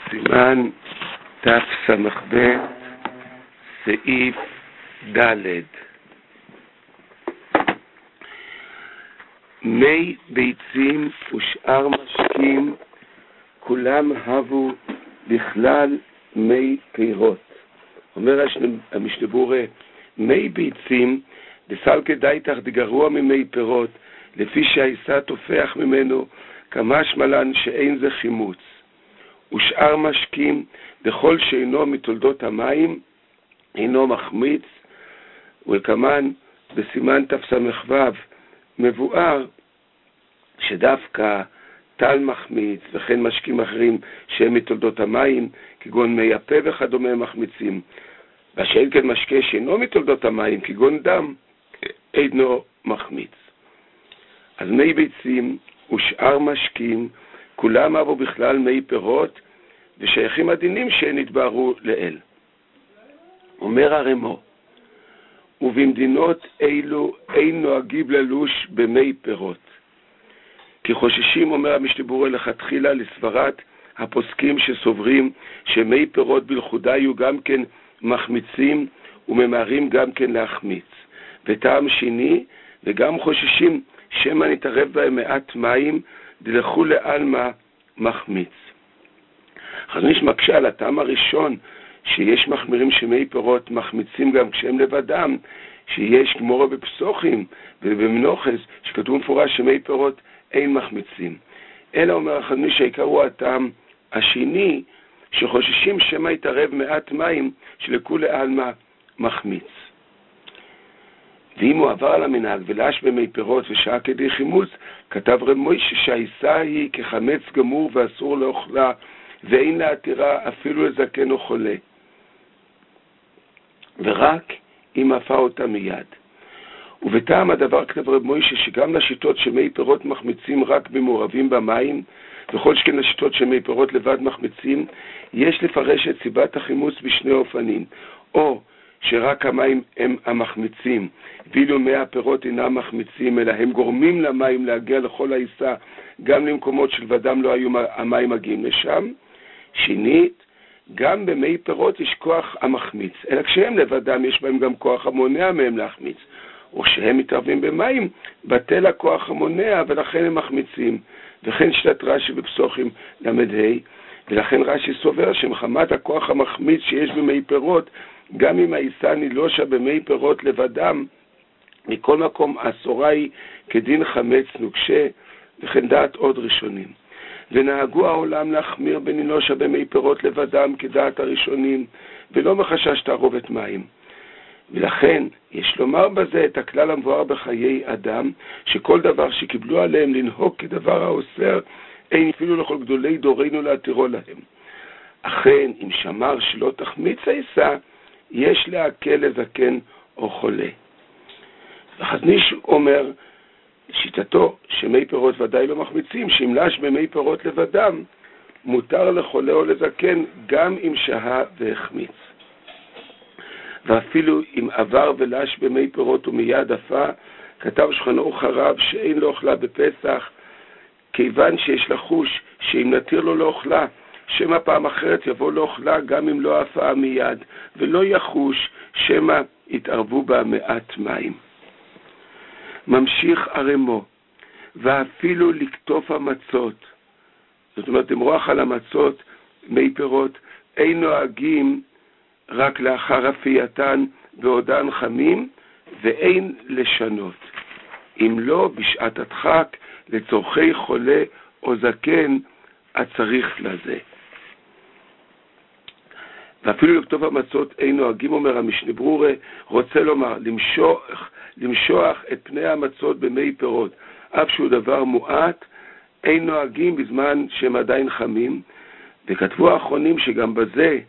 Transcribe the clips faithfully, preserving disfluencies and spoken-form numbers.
סימן תס"ב, סעיף ד'. מי ביצים ושאר משקים כולם הבו בכלל מי פירות. אומר המשנה ברורה, מי ביצים בסלקא דייתך דגרוע ממי פירות, לפי שהעיסה תופח ממנו כמשמע לן שאין זה חימוץ. ושאר משקים בכל שאינו מתולדות המים אינו מחמיץ. וכמן בסימן תס"ו מבואר שדווקא טל מחמיץ וכן משקים אחרים שהם מתולדות המים כגון מי הפה וכדומה מחמיצים, ושאין כן משקה שאינו מתולדות המים כגון דם אינו מחמיץ. אז מי ביצים ושאר משקים כולם אבו בכלל מי פירות ושייכים הדינים שנתבהרו לאל. אומר הרמו, ובמדינות אילו אין נוהגים ללוש במי פירות, כי חוששים, אומר המשנה ברורה, לכתחילה לסברת הפוסקים שסוברים שמי פירות בלכודה יהיו גם כן מחמיצים וממהרים גם כן להחמיץ. וטעם שני, וגם חוששים שמא נתערב בהם מעט מים דלכו לעלמא מחמיץ. חזון איש מקשה על הטעם הראשון, שיש מחמירים שמי פירות מחמיצים גם כשהם לבדם, שיש גמורה בפסוחים ובמנוחס שכתוב מפורש שמי פירות אין מחמיצים. אלא אומר החזון איש העיקר הוא הטעם השני, שחוששים שמא יתערב מעט מים שלכולי עלמא מחמיץ. ואם הוא עבר על המנהג ולש במי פירות ושעה כדי חימוץ, כתב רב מוישה שהעיסה היא כחמץ גמור ואסור לאוכלה, ואין להתירה אפילו לזקן או חולה, ורק אם אפה אותה מיד. ובטעם הדבר כתב רב מוישה שגם לשיטות שמי פירות מחמיצים רק במעורבים במים, וכל שכן לשיטות שמי פירות לבד מחמיצים, יש לפרש את סיבת החימוץ בשני אופנים, או שרק המים הם המחמיצים, ואילו מי הפירות אינם מחמיצים, אלא הם גורמים למים להגיע לכל העיסה, גם למקומות שלבדם לא היו המים מגיעים לשם. שנית, גם במי פירות יש כוח המחמיץ, אלא כשהם לבדם יש בהם גם כוח המונע מהם להחמיץ, או כשהם מתערבים במים, בטל הכוח המונע ולכן הם מחמיצים. וכן שתת רש"י בפסוחים למד ה', ולכן רש"י סובר שמחמת הכוח המחמיץ שיש במי פירות, גם אם העיסה נילושה במי פירות לבדם, מכל מקום אסורה היא כדין חמץ נוקשה, וכן דעת עוד ראשונים. ונהגו העולם להחמיר בנילושה במי פירות לבדם כדעת הראשונים, ולא מחשש תערובת מים. ולכן יש לומר בזה את הכלל המבואר בחיי אדם, שכל דבר שקיבלו עליהם לנהוג כדבר האוסר, אין אפילו לכל גדולי דורנו להתירו להם. אכן, אם שמר שלא תחמיץ העיסה, יש להקל לזקן או חולה. וחזון איש אומר, שיטתו שמי פירות ודאי לא מחמיצים, שאם לש במי פירות לבדם, מותר לחולה או לזקן גם אם שהה והחמיץ. ואפילו אם עבר ולש במי פירות ומיד אפה, כתב שולחן ערוך הרב שאין לו אוכלה בפסח, כיוון שיש לחוש שאם נתיר לו לא אוכלה, שמא פעם אחרת יבוא לא אוכלה גם אם לא אפה מיד, ולא יחוש שמא יתערבו בה מעט מים. ממשיך הרמו, ואפילו לקטוף המצות, זאת אומרת למרוח על המצות מי פירות, אין נוהגים רק לאחר אפייתן בעודן חמים, ואין לשנות, אם לא בשעת הדחק לצורכי חולה או זקן הצריך לזה. ואפילו לכתוב המצות אין נוהגים, אומר המשנה ברורה, רוצה לומר למשוח, למשוח את פני המצות במי פירות, אף שהוא דבר מועט, אין נוהגים בזמן שהם עדיין חמים. וכתבו האחרונים שגם בזה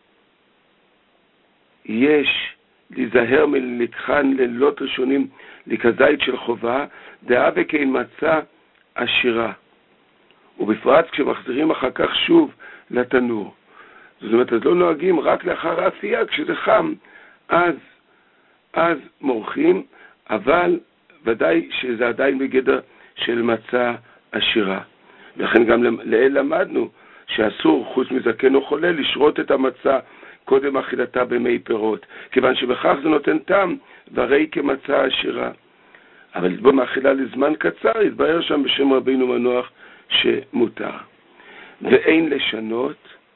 יש להיזהר מלקחן לילות ראשונים לכזית של חובה, דעה וכן מצה עשירה, ובפרט כשמחזירים אחר כך שוב לתנור. זאת אומרת, אז לא נוהגים רק לאחר האפייה, כשזה חם, אז, אז מורחים, אבל ודאי שזה עדיין בגדר של מצה עשירה. ולכן גם לאל למדנו שאסור חוץ מזקן או חולה לשרות את המצה קודם אכילתה במי פירות, כיוון שבכך זה נותן טעם והרי כמצה עשירה. אבל לטבול מאכילה לזמן קצר, התברר שם בשם רבינו מנוח שמותר. ואין לשנות,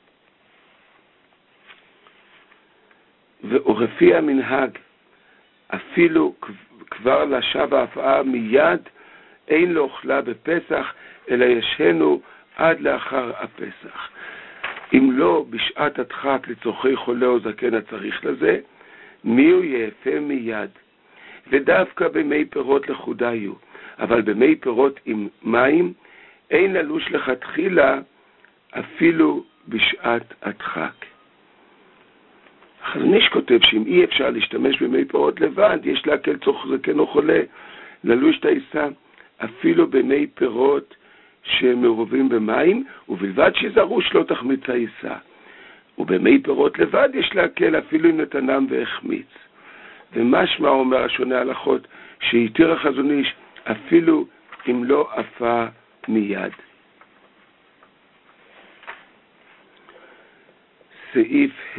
ולפי המנהג, אפילו כבר לשב ההפעה מיד, אין לו אוכלה בפסח, אלא ישנו עד לאחר הפסח. אם לא בשעת הדחק לצורכי חולה או זקן הצריך לזה, מי הוא יאפה מיד? ודווקא במי פירות לחודה יהיו, אבל במי פירות עם מים, אין ללוש לכתחילה אפילו בשעת הדחק. החזון איש כותב שאם אי אפשר להשתמש במי פירות לבד, יש להקל צורך זקן או חולה, ללוש את העיסה אפילו במי פירות שמעורבים במים, ובלבד שיזהרו שלא תחמיץ העיסה. ובמי פירות לבד יש להקל אפילו אם נתנם והחמיץ. ומשמע אומר השונה הלכות שהתיר החזון איש אפילו אם לא אפה מיד. סעיף ה'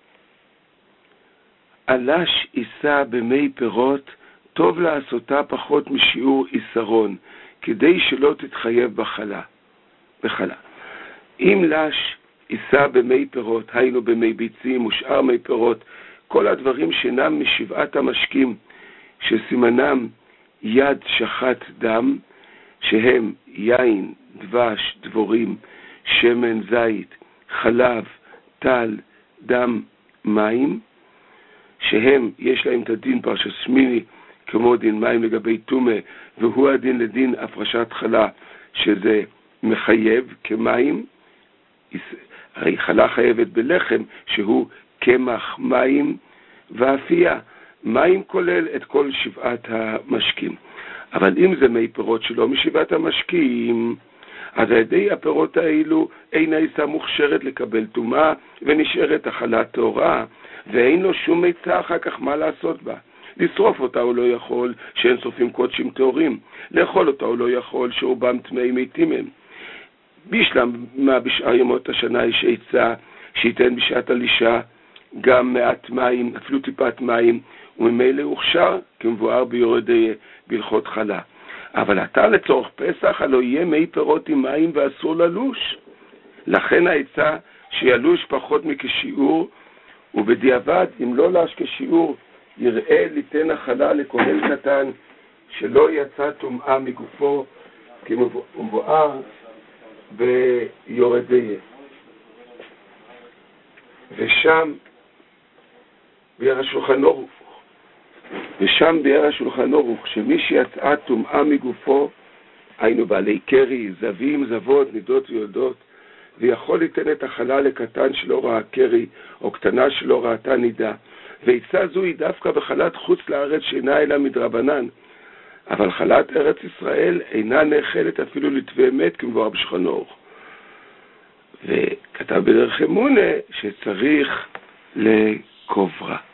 עלש עיסה במי פירות טוב לעשותה פחות משיעור עיסרון, כדי שלא תתחייב בחלה. בחלה. אם לש עיסה במי פירות, היינו במי ביצים ושאר מי פירות, כל הדברים שאינם משבעת המשקים, שסימנם יד שחת דם, שהם יין, דבש, דבורים, שמן, זית, חלב, טל, דם, מים, שהם, יש להם את הדין פרשת שמיני, כמו דין מים לגבי תומה, והוא הדין לדין הפרשת חלה, שזה מחייב כמים, הרי חלה חייבת בלחם, שהוא קמח, מים ואפייה. מים כולל את כל שבעת המשקים. אבל אם זה מי פירות שלא משבעת המשקים, אז על ידי הפירות האלו אין העיסה מוכשרת לקבל טומאה ונשארת החלה טהורה, ואין לו שום מיצה אחר כך מה לעשות בה. לשרוף אותה הוא לא יכול, שאין שורפים קודשים טהורים. לאכול אותה הוא לא יכול, שרובם טמאי מתים הם. בשלם מה בשאר ימות השנה יש עצה שייתן בשעת הלישה גם מעט מים, אפילו טיפת מים, וממילא הוכשר כמבואר ביורדי בהלכות חלה. אבל אתה לצורך פסח הלא יהיה מי פירות עם מים ואסור ללוש. לכן העצה שילוש פחות מכשיעור, ובדיעבד אם לא לש כשיעור יראה ליתן החלה לכהן קטן שלא יצא טומאה מגופו כמבואר ביורדי. ושם ביאר השולחן ערוך, ושם ביאר השולחן ערוך, שמי שיצאה טומאה מגופו, היינו בעלי קרי, זבים, זבות, נידות ויולדות, ויכול ליתן את החלה לקטן שלא ראה קרי, או קטנה שלא ראתה נידה. ועצה זו היא דווקא בחלת חוץ לארץ שאינה אלא מדרבנן, אבל חלת ארץ ישראל אינה נאכלת אפילו לטבי מת כמבואר בשולחן ערוך. וכתב בדרך אמונה שצריך לקוברה.